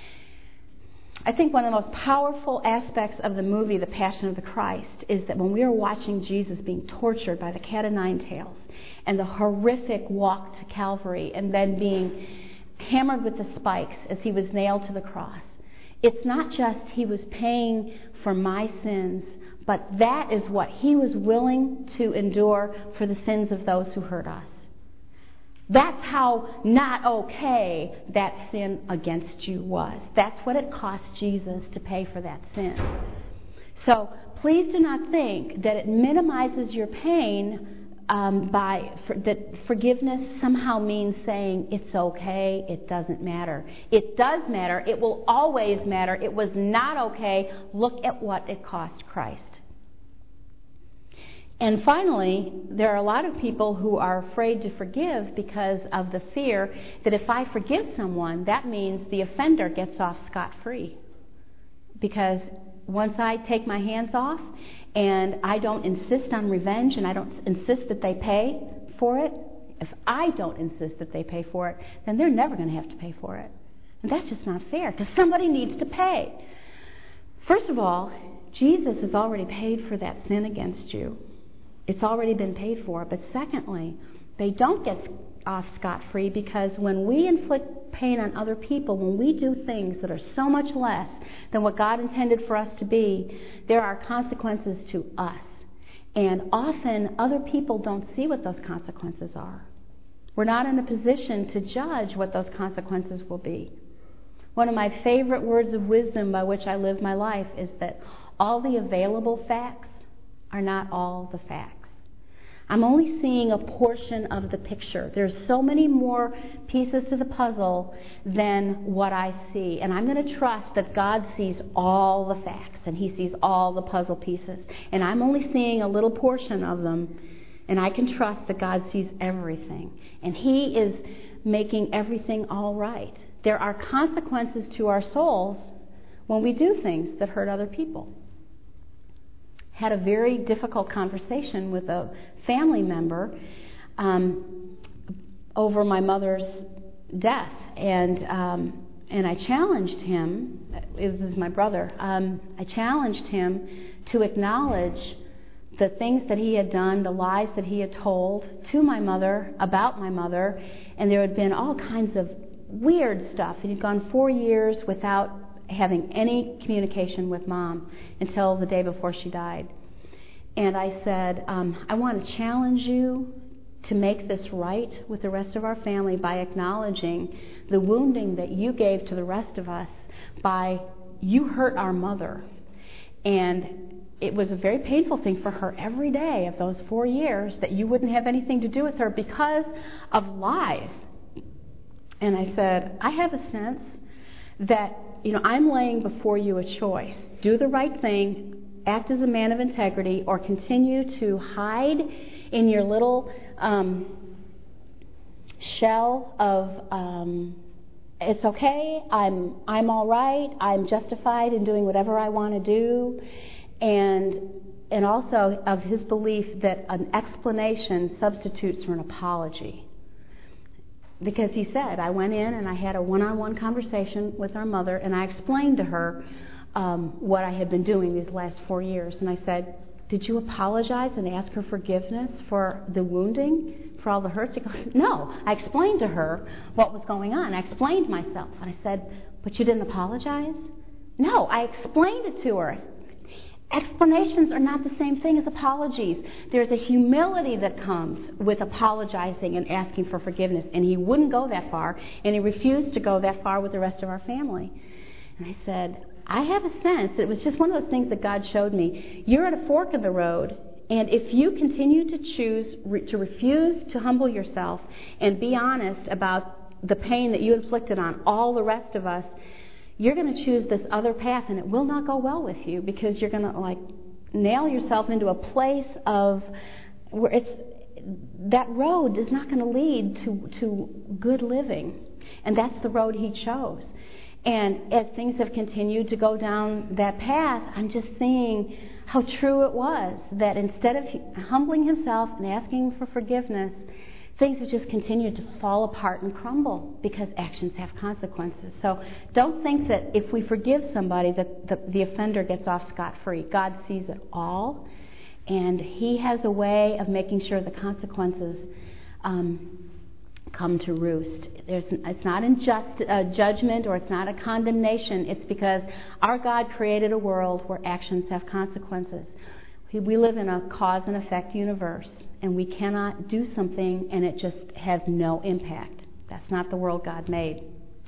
I think one of the most powerful aspects of the movie, The Passion of the Christ, is that when we are watching Jesus being tortured by the cat o' nine tails and the horrific walk to Calvary and then being hammered with the spikes as he was nailed to the cross, it's not just he was paying for my sins, but that is what he was willing to endure for the sins of those who hurt us. That's how not okay that sin against you was. That's what it cost Jesus to pay for that sin. So please do not think that it minimizes your pain um, by for, that forgiveness somehow means saying it's okay, it doesn't matter. It does matter. It will always matter. It was not okay. Look at what it cost Christ. And finally, there are a lot of people who are afraid to forgive because of the fear that if I forgive someone, that means the offender gets off scot-free. Because once I take my hands off and I don't insist on revenge and I don't insist that they pay for it, if I don't insist that they pay for it, then they're never going to have to pay for it. And that's just not fair because somebody needs to pay. First of all, Jesus has already paid for that sin against you. It's already been paid for. But secondly, they don't get off scot-free because when we inflict pain on other people, when we do things that are so much less than what God intended for us to be, there are consequences to us. And often other people don't see what those consequences are. We're not in a position to judge what those consequences will be. One of my favorite words of wisdom by which I live my life is that all the available facts are not all the facts. I'm only seeing a portion of the picture. There's so many more pieces to the puzzle than what I see. And I'm going to trust that God sees all the facts and he sees all the puzzle pieces. And I'm only seeing a little portion of them. And I can trust that God sees everything. And he is making everything all right. There are consequences to our souls when we do things that hurt other people. had a very difficult conversation with a family member um, over my mother's death, and um, and I challenged him. It was my brother. Um, I challenged him to acknowledge the things that he had done, the lies that he had told to my mother about my mother, and there had been all kinds of weird stuff. And he'd gone four years without having any communication with Mom until the day before she died. And I said, um, I want to challenge you to make this right with the rest of our family by acknowledging the wounding that you gave to the rest of us by you hurt our mother. And it was a very painful thing for her every day of those four years that you wouldn't have anything to do with her because of lies. And I said, I have a sense that, you know, I'm laying before you a choice. Do the right thing, act as a man of integrity, or continue to hide in your little um, shell of um, it's okay, I'm I'm all right, I'm justified in doing whatever I want to do, and and also of his belief that an explanation substitutes for an apology. Because he said, I went in and I had a one-on-one conversation with our mother, and I explained to her um, what I had been doing these last four years. And I said, did you apologize and ask her forgiveness for the wounding, for all the hurts? He goes, no. I explained to her what was going on. I explained myself. And I said, but you didn't apologize? No, I explained it to her. Explanations are not the same thing as apologies. There's a humility that comes with apologizing and asking for forgiveness. And he wouldn't go that far, and he refused to go that far with the rest of our family. And I said, I have a sense, it was just one of those things that God showed me. You're at a fork in the road, and if you continue to choose re- to refuse to humble yourself and be honest about the pain that you inflicted on all the rest of us, you're going to choose this other path, and it will not go well with you, because you're going to like nail yourself into a place of where it's that road is not going to lead to to good living, and that's the road he chose. And as things have continued to go down that path, I'm just seeing how true it was that instead of humbling himself and asking for forgiveness, things have just continued to fall apart and crumble because actions have consequences. So don't think that if we forgive somebody that the, the offender gets off scot-free. God sees it all, and he has a way of making sure the consequences um, come to roost. There's, it's not injust, uh, judgment, or it's not a condemnation. It's because our God created a world where actions have consequences. We, we live in a cause and effect universe, and we cannot do something and it just has no impact. That's not the world God made.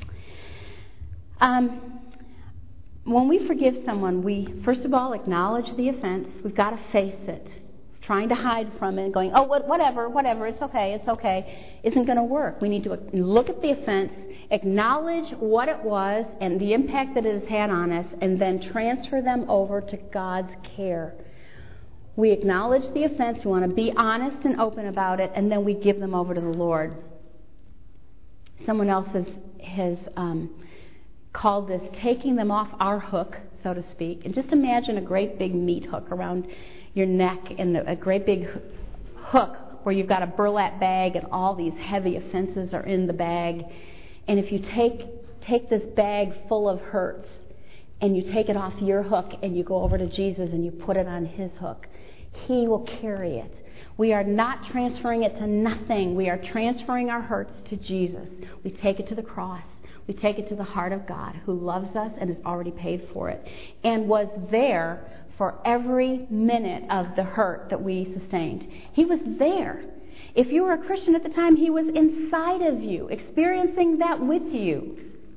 Um, when we forgive someone, we first of all acknowledge the offense. We've got to face it. Trying to hide from it and going, oh, whatever, whatever, it's okay, it's okay, isn't going to work. We need to look at the offense, acknowledge what it was and the impact that it has had on us, and then transfer them over to God's care. We acknowledge the offense, we want to be honest and open about it, and then we give them over to the Lord. Someone else has, has um, called this taking them off our hook, so to speak. And just imagine a great big meat hook around your neck and a great big hook where you've got a burlap bag and all these heavy offenses are in the bag. And if you take take this bag full of hurts and you take it off your hook and you go over to Jesus and you put it on his hook, he will carry it. We are not transferring it to nothing. We are transferring our hurts to Jesus. We take it to the cross. We take it to the heart of God, who loves us and has already paid for it and was there for every minute of the hurt that we sustained. He was there. If you were a Christian at the time, he was inside of you, experiencing that with you.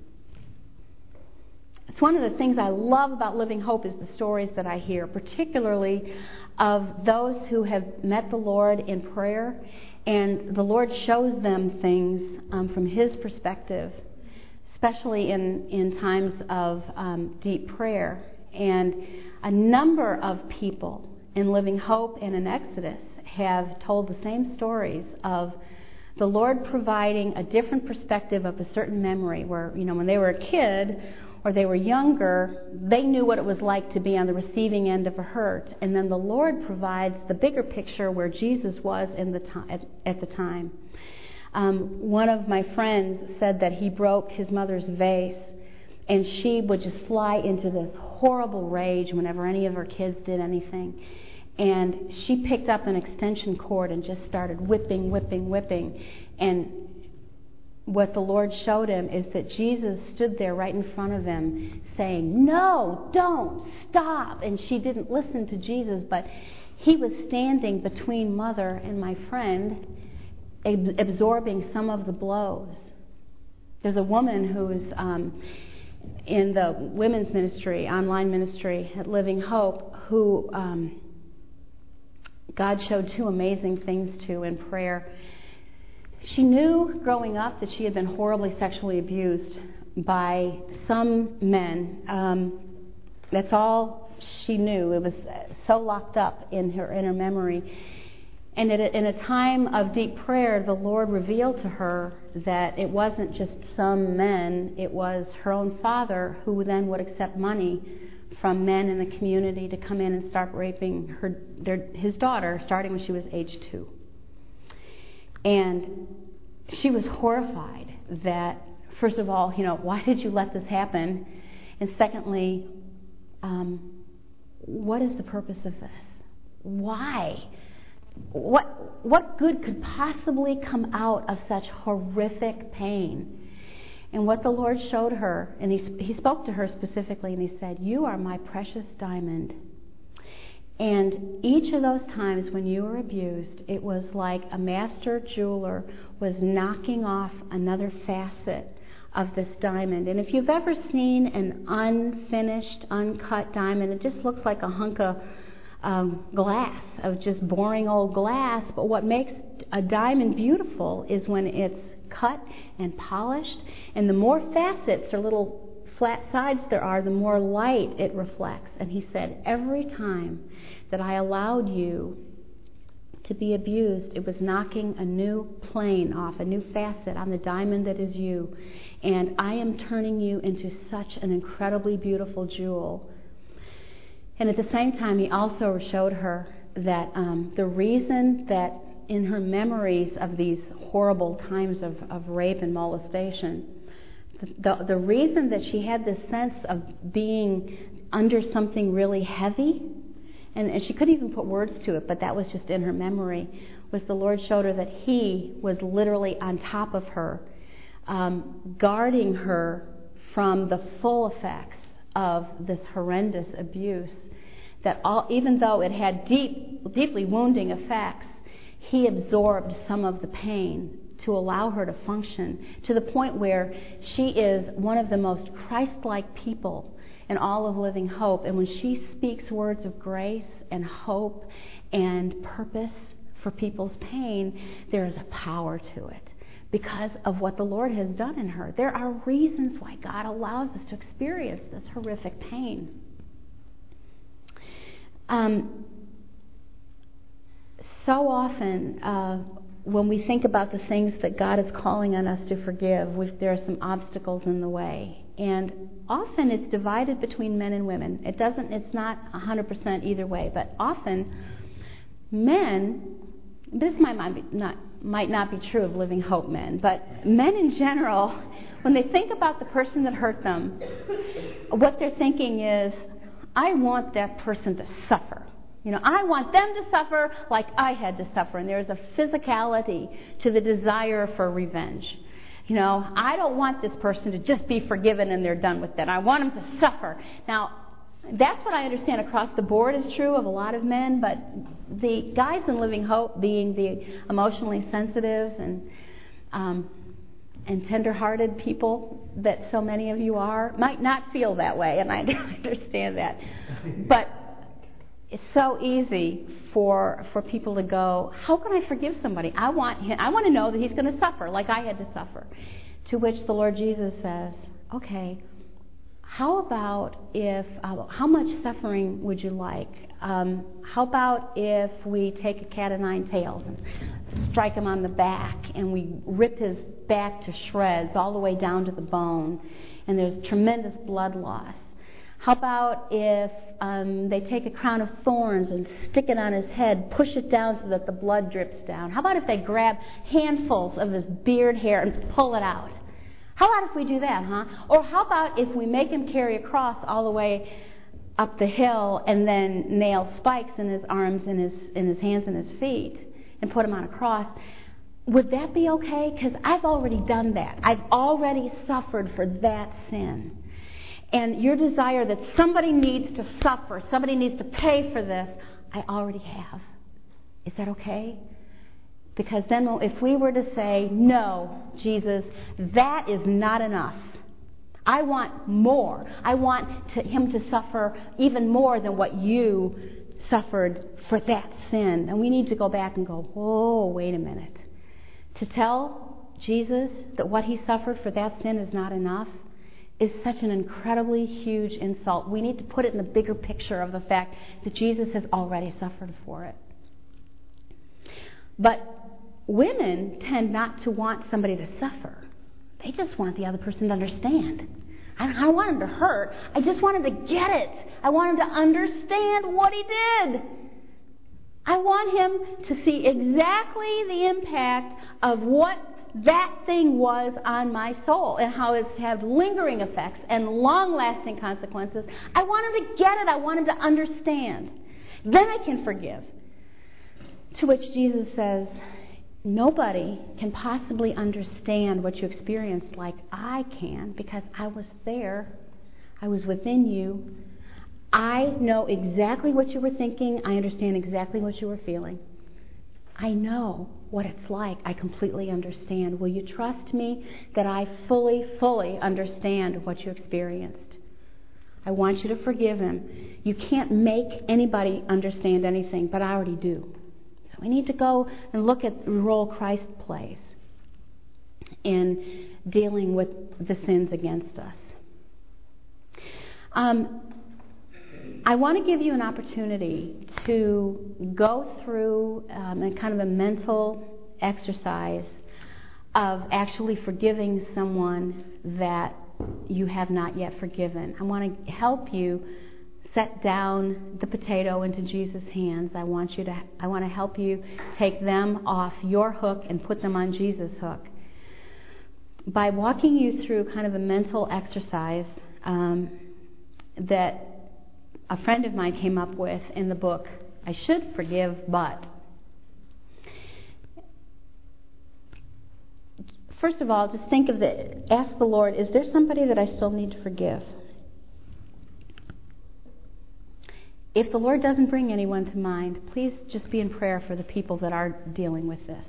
It's one of the things I love about Living Hope is the stories that I hear, particularly of those who have met the Lord in prayer, and the Lord shows them things um, from his perspective, especially in, in times of um, deep prayer. And a number of people in Living Hope and in Exodus have told the same stories of the Lord providing a different perspective of a certain memory where, you know, when they were a kid or they were younger, they knew what it was like to be on the receiving end of a hurt. And then the Lord provides the bigger picture where Jesus was in the time, at, at the time. Um, one of my friends said that he broke his mother's vase, and she would just fly into this horrible rage whenever any of her kids did anything. And she picked up an extension cord and just started whipping, whipping, whipping. And what the Lord showed him is that Jesus stood there right in front of him saying, "No, don't, stop." And she didn't listen to Jesus, but he was standing between mother and my friend, ab- absorbing some of the blows. There's a woman who's um, in the women's ministry, online ministry at Living Hope, who um, God showed two amazing things to in prayer. She knew growing up that she had been horribly sexually abused by some men. Um, that's all she knew. It was so locked up in her in her memory. And at a, in a time of deep prayer, the Lord revealed to her that it wasn't just some men, it was her own father who then would accept money from men in the community to come in and start raping her, their, his daughter, starting when she was age two. And she was horrified that, first of all, you know, why did you let this happen? And secondly, um, what is the purpose of this? Why? What what good could possibly come out of such horrific pain? And what the Lord showed her, and he, he spoke to her specifically, and he said, "You are my precious diamond." And each of those times when you were abused, it was like a master jeweler was knocking off another facet of this diamond. And if you've ever seen an unfinished, uncut diamond, it just looks like a hunk of um, glass, of just boring old glass. But what makes a diamond beautiful is when it's cut and polished, and the more facets or little flat sides there are, the more light it reflects. And he said, every time that I allowed you to be abused, it was knocking a new plane off, a new facet on the diamond that is you. And I am turning you into such an incredibly beautiful jewel. And at the same time, he also showed her that um, the reason that in her memories of these horrible times of, of rape and molestation, the, the, the reason that she had this sense of being under something really heavy, and, and she couldn't even put words to it, but that was just in her memory, was the Lord showed her that he was literally on top of her, um, guarding her from the full effects of this horrendous abuse, that all, even though it had deep, deeply wounding effects, he absorbed some of the pain to allow her to function to the point where she is one of the most Christ-like people in all of Living Hope. And when she speaks words of grace and hope and purpose for people's pain, there is a power to it because of what the Lord has done in her. There are reasons why God allows us to experience this horrific pain. Um, so often, uh, when we think about the things that God is calling on us to forgive, we've, there are some obstacles in the way. And often it's divided between men and women. It doesn't, it's not one hundred percent either way, but often men, this might, might, be not, might not be true of Living Hope men, but men in general, when they think about the person that hurt them, what they're thinking is, I want that person to suffer. You know, I want them to suffer like I had to suffer. And there's a physicality to the desire for revenge. You know, I don't want this person to just be forgiven and they're done with that. I want them to suffer. Now, that's what I understand across the board is true of a lot of men, but the guys in Living Hope, being the emotionally sensitive and um, and tender-hearted people that so many of you are, might not feel that way, and I understand that. But it's so easy for for people to go, how can I forgive somebody? I want him, I want to know that he's going to suffer like I had to suffer. To which the Lord Jesus says, okay, how about if, uh, how much suffering would you like? Um, how about if we take a cat of nine tails and strike him on the back and we rip his back to shreds all the way down to the bone, and there's tremendous blood loss? How about if um, they take a crown of thorns and stick it on his head, push it down so that the blood drips down? How about if they grab handfuls of his beard hair and pull it out? How about if we do that, huh? Or how about if we make him carry a cross all the way up the hill and then nail spikes in his arms and his in his hands and his feet and put him on a cross? Would that be okay? Because I've already done that. I've already suffered for that sin. And your desire that somebody needs to suffer, somebody needs to pay for this, I already have. Is that okay? Because then if we were to say, no, Jesus, that is not enough. I want more. I want to, him to suffer even more than what you suffered for that sin. And we need to go back and go, whoa, wait a minute. To tell Jesus that what he suffered for that sin is not enough is such an incredibly huge insult. We need to put it in the bigger picture of the fact that Jesus has already suffered for it. But women tend not to want somebody to suffer. They just want the other person to understand. I don't want him to hurt. I just want him to get it. I want him to understand what he did. I want him to see exactly the impact of what that thing was on my soul and how it's had lingering effects and long-lasting consequences. I want him to get it. I want him to understand. Then I can forgive. To which Jesus says, nobody can possibly understand what you experienced like I can, because I was there. I was within you. I know exactly what you were thinking. I understand exactly what you were feeling. I know what it's like. I completely understand. Will you trust me that I fully, fully understand what you experienced? I want you to forgive him. You can't make anybody understand anything, but I already do. So we need to go and look at the role Christ plays in dealing with the sins against us. Um, I want to give you an opportunity to go through um, a kind of a mental exercise of actually forgiving someone that you have not yet forgiven. I want to help you set down the potato into Jesus' hands. I want you to. I want to help you take them off your hook and put them on Jesus' hook. By walking you through kind of a mental exercise um, that a friend of mine came up with in the book, I Should Forgive, But. First of all, just think of the, ask the Lord, is there somebody that I still need to forgive? If the Lord doesn't bring anyone to mind, please just be in prayer for the people that are dealing with this.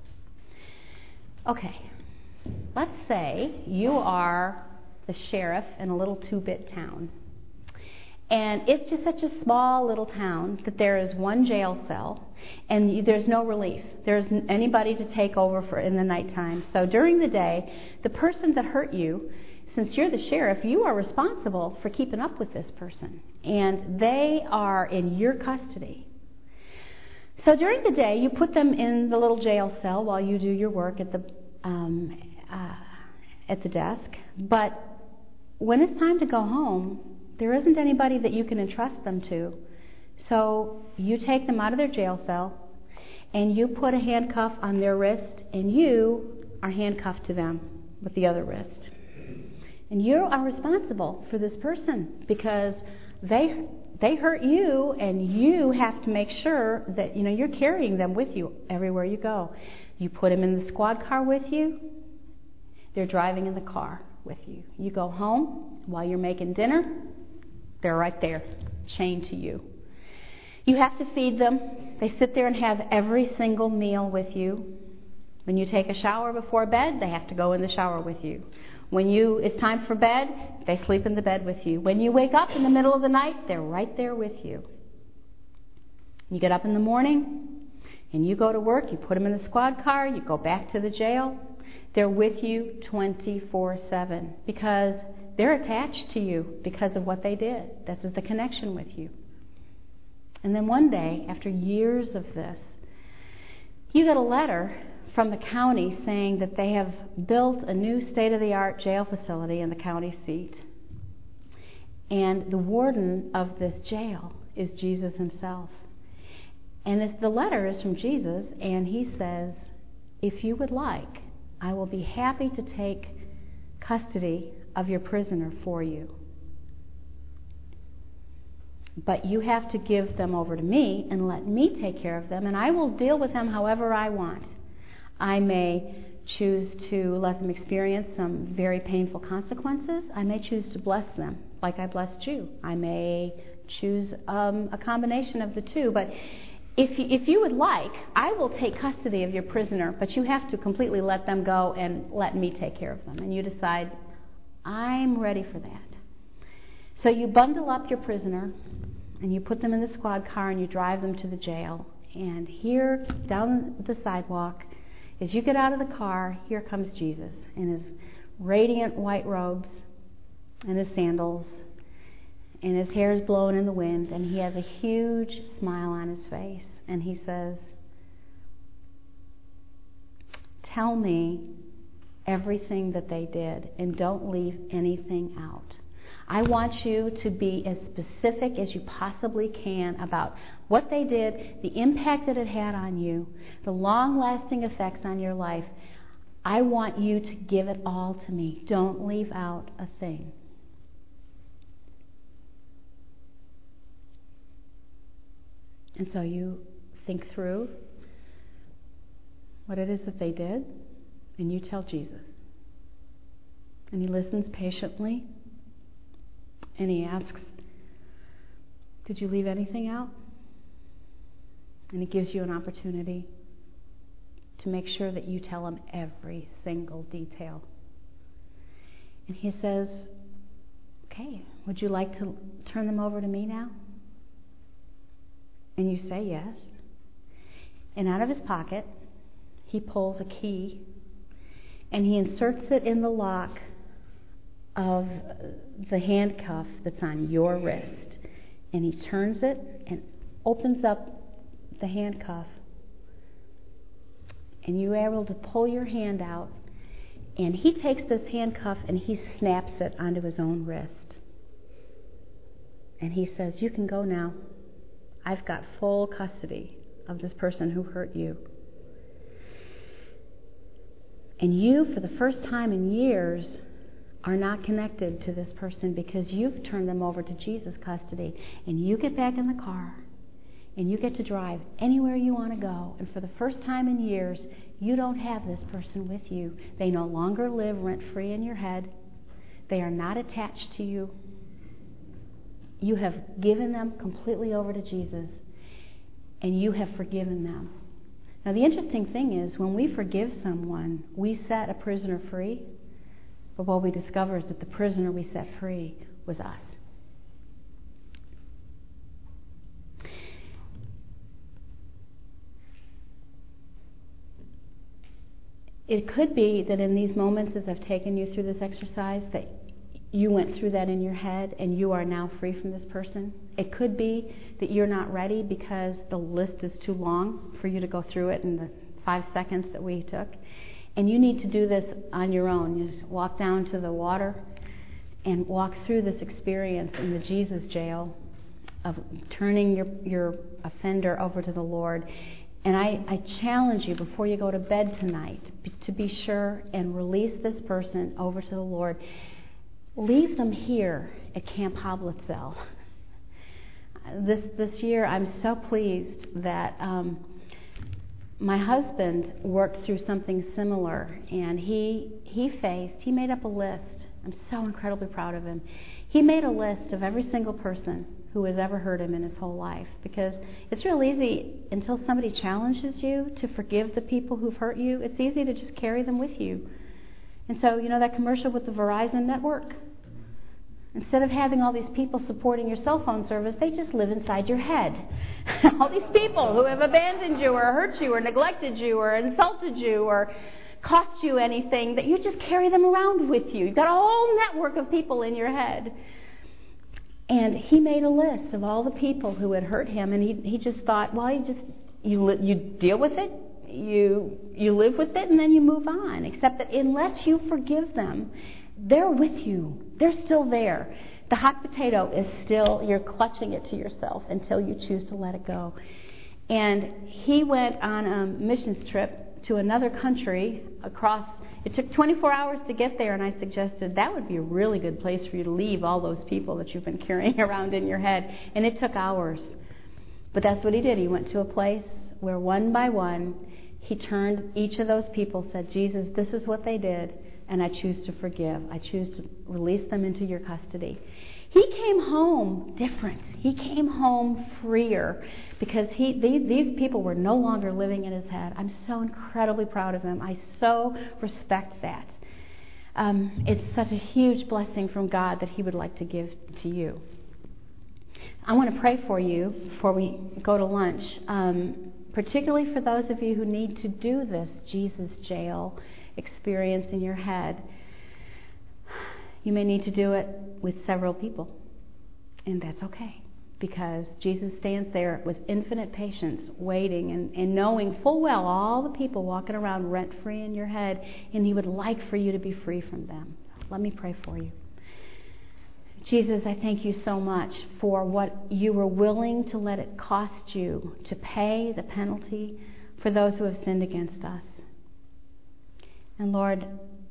Okay, let's say you are the sheriff in a little two-bit town. And it's just such a small little town that there is one jail cell and there's no relief. There's anybody to take over for in the nighttime. So during the day, the person that hurt you, since you're the sheriff, you are responsible for keeping up with this person. And they are in your custody. So during the day, you put them in the little jail cell while you do your work at the um, uh, at the desk. But when it's time to go home, there isn't anybody that you can entrust them to. So you take them out of their jail cell and you put a handcuff on their wrist and you are handcuffed to them with the other wrist. And you are responsible for this person because they they hurt you, and you have to make sure that you know you're carrying them with you everywhere you go. You put them in the squad car with you. They're driving in the car with you. You go home while you're making dinner. They're right there, chained to you. You have to feed them. They sit there and have every single meal with you. When you take a shower before bed, they have to go in the shower with you. When you it's time for bed, they sleep in the bed with you. When you wake up in the middle of the night, they're right there with you. You get up in the morning and you go to work, you put them in the squad car, you go back to the jail. They're with you twenty-four seven because They're attached to you because of what they did. This is the connection with you. And then one day, after years of this, you get a letter from the county saying that they have built a new state-of-the-art jail facility in the county seat. And the warden of this jail is Jesus himself. And it's, the letter is from Jesus, and he says, if you would like, I will be happy to take custody of your prisoner for you. But you have to give them over to me and let me take care of them, and I will deal with them however I want. I may choose to let them experience some very painful consequences. I may choose to bless them like I blessed you. I may choose um, a combination of the two. But if you, if you would like, I will take custody of your prisoner, but you have to completely let them go and let me take care of them. And you decide, I'm ready for that. So you bundle up your prisoner, and you put them in the squad car, and you drive them to the jail. And here, down the sidewalk, as you get out of the car, here comes Jesus in his radiant white robes and his sandals, and his hair is blowing in the wind, and he has a huge smile on his face. And he says, tell me everything that they did, and don't leave anything out. I want you to be as specific as you possibly can about what they did, the impact that it had on you, the long-lasting effects on your life. I want you to give it all to me. Don't leave out a thing. And so you think through what it is that they did, and you tell Jesus. And he listens patiently. And he asks, did you leave anything out? And he gives you an opportunity to make sure that you tell him every single detail. And he says, okay, would you like to turn them over to me now? And you say yes. And out of his pocket, he pulls a key, and he inserts it in the lock of the handcuff that's on your wrist. And he turns it and opens up the handcuff. And you're able to pull your hand out. And he takes this handcuff and he snaps it onto his own wrist. And he says, you can go now. I've got full custody of this person who hurt you. And you, for the first time in years, are not connected to this person because you've turned them over to Jesus' custody. And you get back in the car and you get to drive anywhere you want to go. And for the first time in years, you don't have this person with you. They no longer live rent-free in your head. They are not attached to you. You have given them completely over to Jesus, and you have forgiven them. Now, the interesting thing is, when we forgive someone, we set a prisoner free. But what we discover is that the prisoner we set free was us. It could be that in these moments, as I've taken you through this exercise, that you went through that in your head and you are now free from this person. It could be that you're not ready because the list is too long for you to go through it in the five seconds that we took. And you need to do this on your own. You just walk down to the water and walk through this experience in the Jesus jail of turning your, your offender over to the Lord. And I, I challenge you before you go to bed tonight to be sure and release this person over to the Lord. Leave them here at Camp Hoblitzell. This this year, I'm so pleased that um, my husband worked through something similar, and he he faced, he made up a list. I'm so incredibly proud of him. He made a list of every single person who has ever hurt him in his whole life, because it's real easy until somebody challenges you to forgive the people who've hurt you. It's easy to just carry them with you. And so, you know that commercial with the Verizon network? Instead of having all these people supporting your cell phone service, they just live inside your head. All these people who have abandoned you or hurt you or neglected you or insulted you or cost you anything, that you just carry them around with you. You've got a whole network of people in your head. And he made a list of all the people who had hurt him, and he he just thought, well, you just you li- you deal with it, you you live with it, and then you move on. Except that unless you forgive them, they're with you. They're still there. The hot potato is still, you're clutching it to yourself until you choose to let it go. And he went on a missions trip to another country across. It took twenty-four hours to get there, and I suggested that would be a really good place for you to leave all those people that you've been carrying around in your head. And it took hours. But that's what he did. He went to a place where one by one, he turned each of those people, said, Jesus, this is what they did, and I choose to forgive. I choose to release them into your custody. He came home different. He came home freer because he these, these people were no longer living in his head. I'm so incredibly proud of him. I so respect that. Um, it's such a huge blessing from God that he would like to give to you. I want to pray for you before we go to lunch, um, particularly for those of you who need to do this Jesus jail experience in your head. You may need to do it with several people, and that's okay, because Jesus stands there with infinite patience, waiting and, and knowing full well all the people walking around rent-free in your head, and he would like for you to be free from them. Let me pray for you. Jesus, I thank you so much for what you were willing to let it cost you to pay the penalty for those who have sinned against us. And Lord,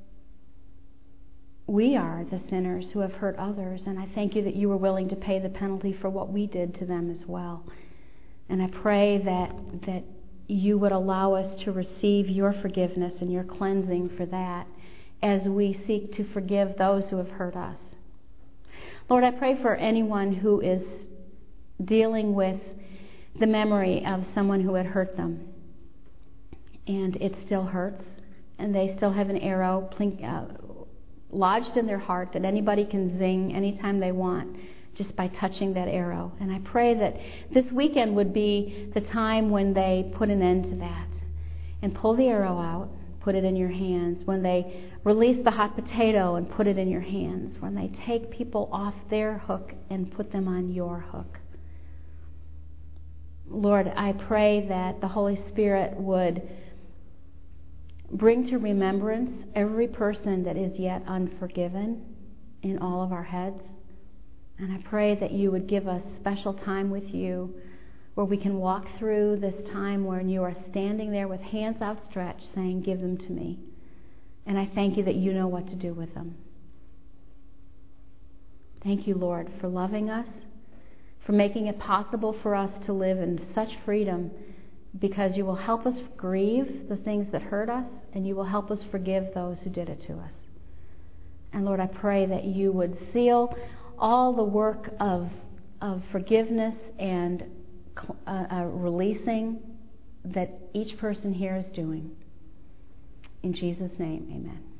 we are the sinners who have hurt others, and I thank you that you were willing to pay the penalty for what we did to them as well. And I pray that that you would allow us to receive your forgiveness and your cleansing for that as we seek to forgive those who have hurt us. Lord, I pray for anyone who is dealing with the memory of someone who had hurt them, and it still hurts, and they still have an arrow plink, uh, lodged in their heart that anybody can zing anytime they want just by touching that arrow. And I pray that this weekend would be the time when they put an end to that and pull the arrow out, put it in your hands. When they release the hot potato and put it in your hands. When they take people off their hook and put them on your hook. Lord, I pray that the Holy Spirit would bring to remembrance every person that is yet unforgiven in all of our heads. And I pray that you would give us special time with you where we can walk through this time when you are standing there with hands outstretched saying, give them to me. And I thank you that you know what to do with them. Thank you, Lord, for loving us, for making it possible for us to live in such freedom, because you will help us grieve the things that hurt us, and you will help us forgive those who did it to us. And Lord, I pray that you would seal all the work of of forgiveness and uh, uh, releasing that each person here is doing. In Jesus' name, amen.